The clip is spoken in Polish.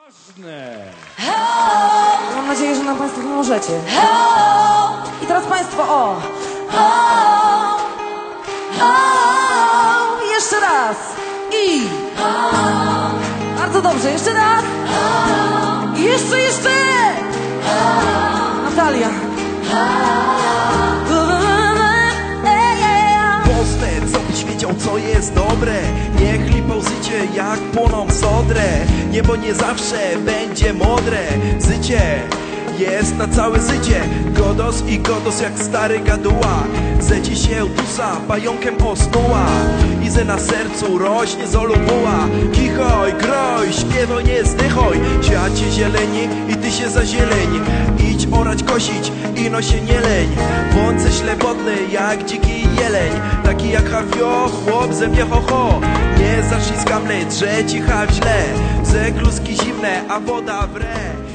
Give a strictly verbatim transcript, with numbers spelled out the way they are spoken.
Ważne. Mam nadzieję, że nam Państwo pomożecie. I teraz Państwo, o! Jeszcze raz! I! Bardzo dobrze, jeszcze raz! I jeszcze, jeszcze! Natalia! Poznę, co byś wiedział, co jest dobre. Niech lipą życie jak płoną sodrę. Niebo nie zawsze będzie modre. Życie jest na całe życie. Godos i godos jak stary gaduła. Zeci się tusa, pająkiem osnuła. I ze na sercu rośnie zolubuła. Kichoj, groj, śpiewoj, nie zdychoj. Siacie zieleni i ty się zazieleń. Idź orać, kosić, ino się nie leń. Bądź ślepotny jak dziki jeleń. Taki jak harfio, chłop ze mnie ho ho. Nie zacznij skamleć, że cicha w źle. Ze kluski zimne, a woda wre.